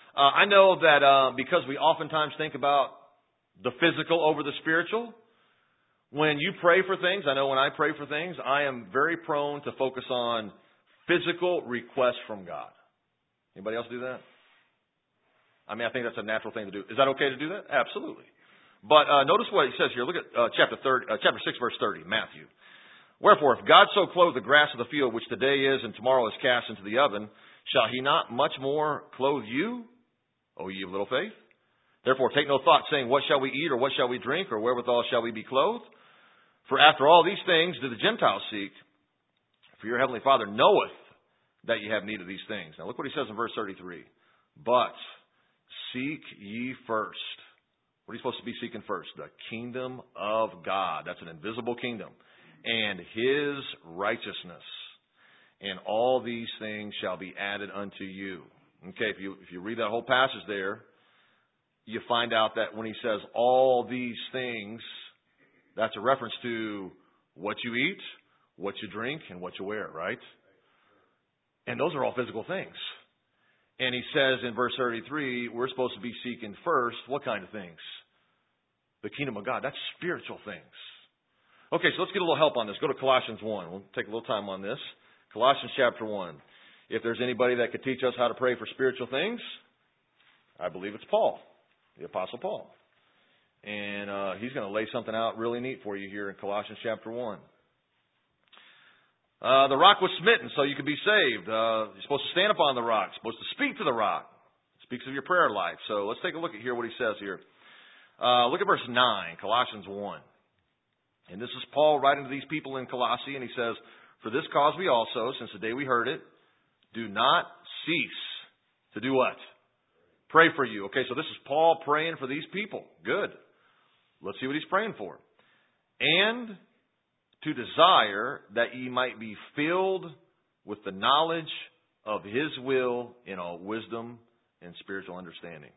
[SPEAKER 1] I know that because we oftentimes think about the physical over the spiritual, when you pray for things, I know when I pray for things, I am very prone to focus on physical requests from God. Anybody else do that? I mean, I think that's a natural thing to do. Is that okay to do that? Absolutely. But notice what he says here. Look at chapter 6, verse 30, Matthew. Wherefore, if God so clothe the grass of the field, which today is and tomorrow is cast into the oven, shall he not much more clothe you, O ye of little faith? Therefore, take no thought, saying, what shall we eat, or what shall we drink, or wherewithal shall we be clothed? For after all these things do the Gentiles seek. For your heavenly Father knoweth that ye have need of these things. Now look what he says in verse 33. But seek ye first. What are you supposed to be seeking first? The kingdom of God. That's an invisible kingdom. And His righteousness. And all these things shall be added unto you. Okay, if you read that whole passage there, you find out that when he says all these things, that's a reference to what you eat, what you drink, and what you wear, right? And those are all physical things. And he says in verse 33, we're supposed to be seeking first what kind of things? The kingdom of God. That's spiritual things. Okay, so let's get a little help on this. Go to Colossians 1. We'll take a little time on this. Colossians chapter 1. If there's anybody that could teach us how to pray for spiritual things, I believe it's Paul, the Apostle Paul. And he's going to lay something out really neat for you here in Colossians chapter 1. The rock was smitten so you could be saved. You're supposed to stand upon the rock. You're supposed to speak to the rock. It speaks of your prayer life. So let's take a look at here what he says here. Look at verse 9, Colossians 1. And this is Paul writing to these people in Colossae, and he says, for this cause we also, since the day we heard it, do not cease to do what? Pray for you. Okay, so this is Paul praying for these people. Good. Let's see what he's praying for. And to desire that ye might be filled with the knowledge of His will in all wisdom and spiritual understanding.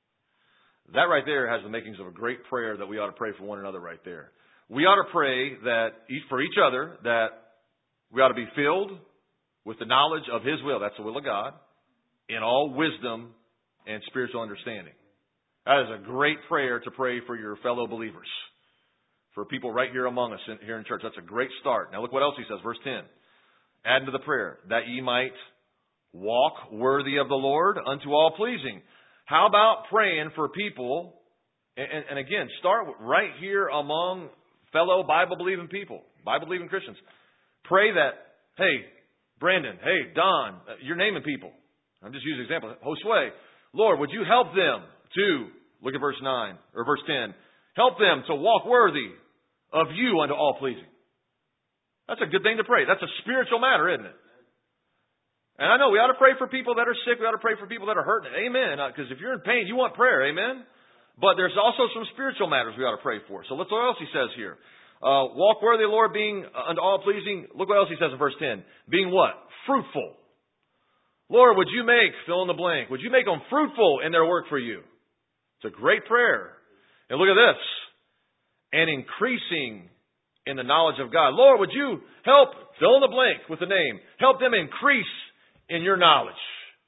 [SPEAKER 1] That right there has the makings of a great prayer that we ought to pray for one another right there. We ought to pray that for each other that we ought to be filled with the knowledge of His will. That's the will of God. In all wisdom and spiritual understanding. That is a great prayer to pray for your fellow believers. For people right here among us here in church. That's a great start. Now look what else he says. Verse 10. Add to the prayer. That ye might walk worthy of the Lord unto all pleasing. How about praying for people? And again, start right here among fellow Bible-believing people. Bible-believing Christians. Pray that, hey, Brandon, hey, Don, you're naming people. I'm just using an example. Josue, Lord, would you help them to, look at verse 9, or verse 10, help them to walk worthy of you unto all pleasing. That's a good thing to pray. That's a spiritual matter, isn't it? And I know we ought to pray for people that are sick. We ought to pray for people that are hurting. Amen. Because if you're in pain, you want prayer. Amen. But there's also some spiritual matters we ought to pray for. So let's see what else he says here. Walk worthy of the Lord, being unto all pleasing. Look what else he says in verse 10. Being what? Fruitful. Lord, would you make, fill in the blank, would you make them fruitful in their work for you? It's a great prayer. And look at this. And increasing in the knowledge of God. Lord, would you help, fill in the blank with the name, help them increase in your knowledge.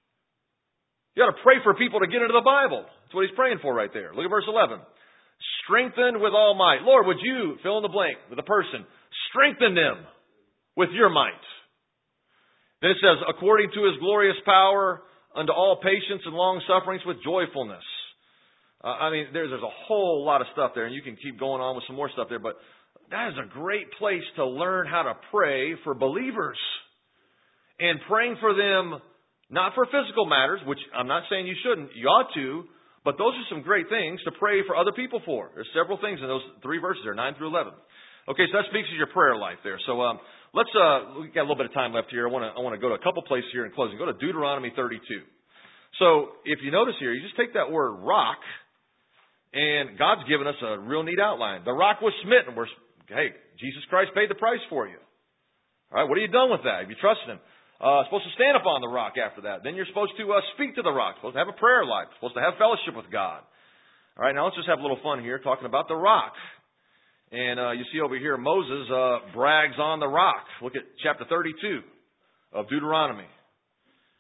[SPEAKER 1] You got to pray for people to get into the Bible. That's what he's praying for right there. Look at verse 11. Strengthened with all might. Lord, would you, fill in the blank with a person, strengthen them with your might. Then it says, according to His glorious power, unto all patience and long sufferings with joyfulness. There's a whole lot of stuff there, and you can keep going on with some more stuff there, but that is a great place to learn how to pray for believers. And praying for them, not for physical matters, which I'm not saying you shouldn't, you ought to, but those are some great things to pray for other people for. There's several things in those 3 verses there, 9 through 11. Okay, so that speaks to your prayer life there. So we got a little bit of time left here. I want to go to a couple places here in closing. Go to Deuteronomy 32. So if you notice here, you just take that word rock, and God's given us a real neat outline. The rock was smitten. Hey, Jesus Christ paid the price for you. All right, what have you done with that? Have you trusted Him? Supposed to stand upon the rock after that. Then you're supposed to speak to the rock. Supposed to have a prayer life. Supposed to have fellowship with God. All right, now let's just have a little fun here talking about the rock. And you see over here, Moses brags on the rock. Look at chapter 32 of Deuteronomy.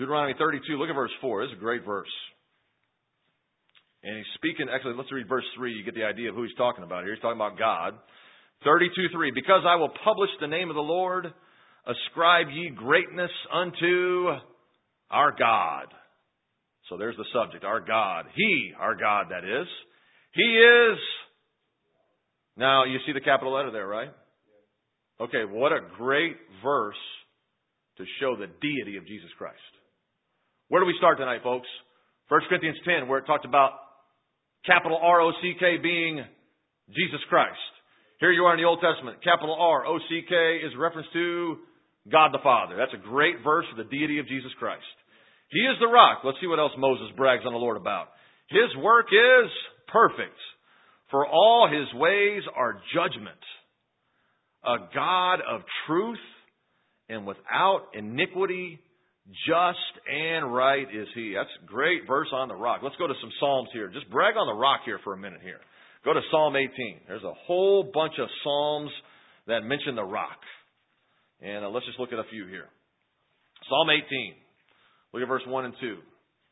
[SPEAKER 1] Deuteronomy 32, look at verse 4. This is a great verse. And he's speaking, actually, let's read verse 3. You get the idea of who he's talking about here. He's talking about God. 32:3. Because I will publish the name of the Lord, ascribe ye greatness unto our God. So there's the subject, our God. He, our God, that is. He is. Now, you see the capital letter there, right? Okay, what a great verse to show the deity of Jesus Christ. Where do we start tonight, folks? 1 Corinthians 10, where it talked about capital R-O-C-K being Jesus Christ. Here you are in the Old Testament. Capital R-O-C-K is a reference to God the Father. That's a great verse for the deity of Jesus Christ. He is the rock. Let's see what else Moses brags on the Lord about. His work is perfect, for all his ways are judgment. A God of truth and without iniquity, just and right is he. That's a great verse on the rock. Let's go to some Psalms here. Just brag on the rock here for a minute here. Go to Psalm 18. There's a whole bunch of Psalms that mention the rock. And let's just look at a few here. Psalm 18. Look at verse 1 and 2.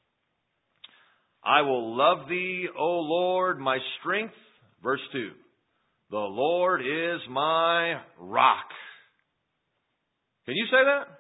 [SPEAKER 1] I will love thee, O Lord, my strength. Verse 2. The Lord is my rock. Can you say that?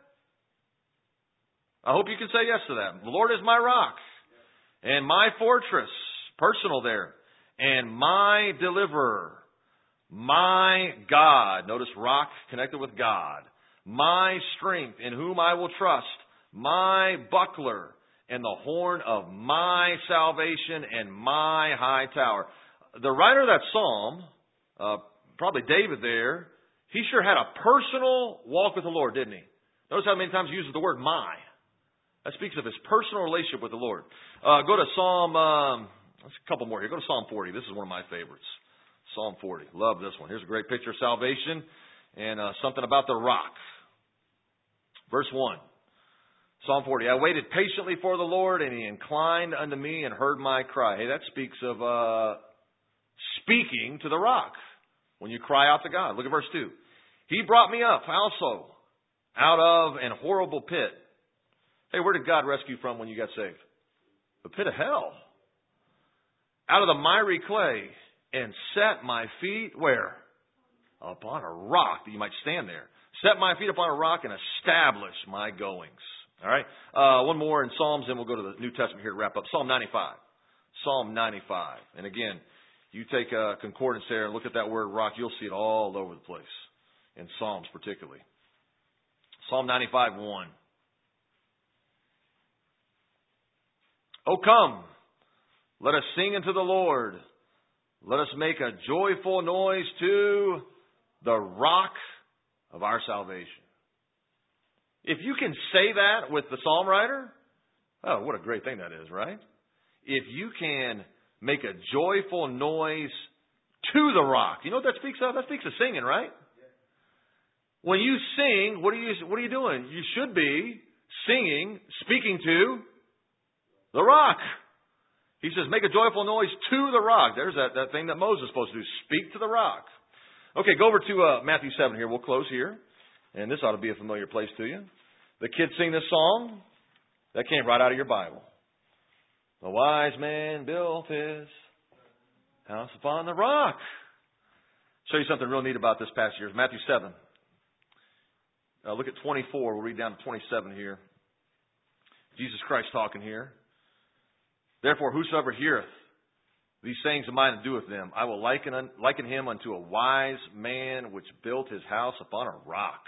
[SPEAKER 1] I hope you can say yes to that. The Lord is my rock and my fortress. Personal there. And my deliverer. My God. Notice rock connected with God. My strength in whom I will trust. My buckler and the horn of my salvation and my high tower. The writer of that psalm, probably David there, he sure had a personal walk with the Lord, didn't he? Notice how many times he uses the word my. That speaks of his personal relationship with the Lord. Go to Psalm, there's a couple more here. Go to Psalm 40. This is one of my favorites. Psalm 40. Love this one. Here's a great picture of salvation and something about the rock. Verse 1. Psalm 40. I waited patiently for the Lord, and he inclined unto me and heard my cry. Hey, that speaks of speaking to the rock when you cry out to God. Look at verse 2. He brought me up also out of an horrible pit. Hey, where did God rescue from when you got saved? The pit of hell. Out of the miry clay, and set my feet where? Upon a rock that you might stand there. Set my feet upon a rock and establish my goings. All right. One more in Psalms, and we'll go to the New Testament here to wrap up. Psalm 95. Psalm 95. And again, you take a concordance there and look at that word rock. You'll see it all over the place. In Psalms particularly. Psalm 95:1. Oh, come. Let us sing unto the Lord. Let us make a joyful noise to the rock of our salvation. If you can say that with the psalm writer, oh, what a great thing that is, right? If you can make a joyful noise to the rock. You know what that speaks of? That speaks of singing, right? When you sing, what are you doing? You should be singing, speaking to the rock. He says, make a joyful noise to the rock. There's that thing that Moses is supposed to do. Speak to the rock. Okay, go over to Matthew 7 here. We'll close here. And this ought to be a familiar place to you. The kids sing this song. That came right out of your Bible. The wise man built his house upon the rock. Show you something real neat about this passage here. Matthew 7. Look at 24. We'll read down to 27 here. Jesus Christ talking here. Therefore, whosoever heareth these sayings of mine and doeth them, I will liken him unto a wise man which built his house upon a rock.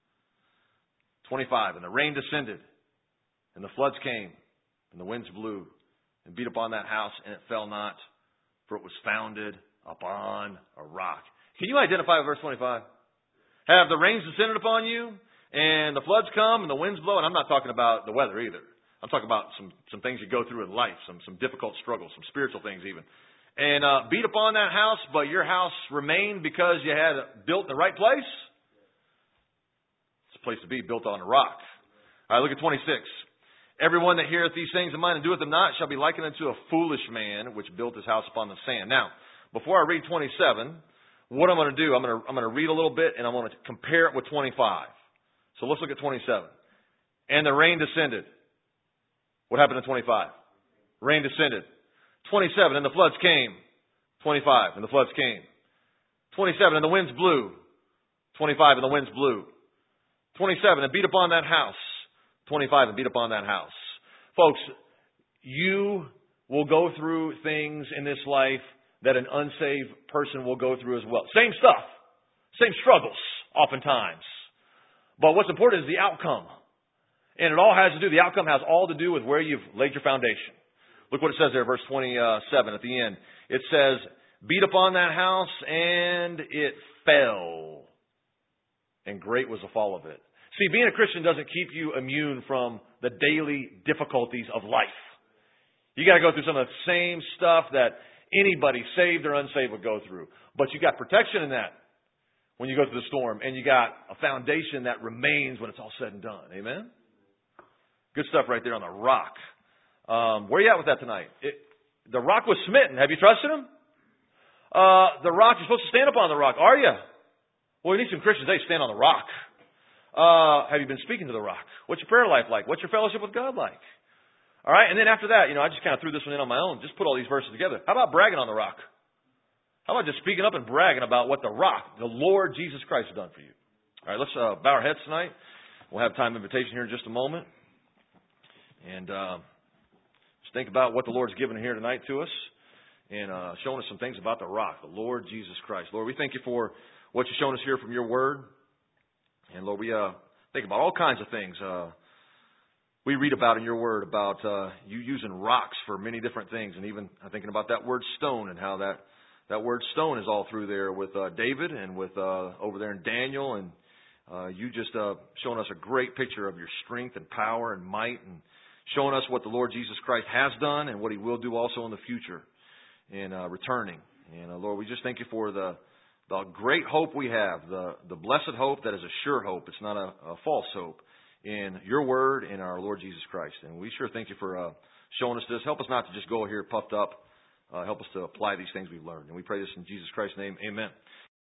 [SPEAKER 1] 25. And the rain descended, and the floods came, and the winds blew, and beat upon that house, and it fell not, for it was founded upon a rock. Can you identify with verse 25? Have the rains descended upon you, and the floods come, and the winds blow? And I'm not talking about the weather either. I'm talking about some things you go through in life, some difficult struggles, some spiritual things even. And beat upon that house, but your house remained because you had it built in the right place? It's a place to be, built on a rock. All right, look at 26. Everyone that heareth these things of mine and doeth them not shall be likened unto a foolish man which built his house upon the sand. Now, before I read 27, what I'm going to do, I'm going to read a little bit and I'm going to compare it with 25. So let's look at 27. And the rain descended, What happened in 25? Rain descended. 27, and the floods came. 25, and the floods came. 27, and the winds blew. 25, and the winds blew. 27, and beat upon that house. 25, and beat upon that house. Folks, you will go through things in this life that an unsaved person will go through as well. Same stuff. Same struggles, oftentimes. But what's important is the outcome. And it all has to do, the outcome has all to do with where you've laid your foundation. Look what it says there, verse 27 at the end. It says, beat upon that house, and it fell. And great was the fall of it. See, being a Christian doesn't keep you immune from the daily difficulties of life. You got to go through some of the same stuff that anybody, saved or unsaved, would go through. But you got protection in that when you go through the storm. And you got a foundation that remains when it's all said and done. Amen? Good stuff right there on the rock. Where are you at with that tonight? The rock was smitten. Have you trusted him? The rock, you're supposed to stand upon the rock. Are you? Well, we need some Christians. They stand on the rock. Have you been speaking to the rock? What's your prayer life like? What's your fellowship with God like? All right. And then after that, I just kind of threw this one in on my own. Just put all these verses together. How about bragging on the rock? How about just speaking up and bragging about what the rock, the Lord Jesus Christ, has done for you? All right. Let's bow our heads tonight. We'll have time invitation here in just a moment. And just think about what the Lord's given here tonight to us and showing us some things about the rock, the Lord Jesus Christ. Lord, we thank you for what you've shown us here from your word. And Lord, we think about all kinds of things. We read about in your word about you using rocks for many different things. And even I'm thinking about that word stone and how that word stone is all through there with David and with over there in Daniel. And you just showing us a great picture of your strength and power and might, and showing us what the Lord Jesus Christ has done and what he will do also in the future in returning. And Lord, we just thank you for the great hope we have, the blessed hope that is a sure hope. It's not a false hope in your word and our Lord Jesus Christ. And we sure thank you for showing us this. Help us not to just go here puffed up. Help us to apply these things we've learned. And we pray this in Jesus Christ's name. Amen.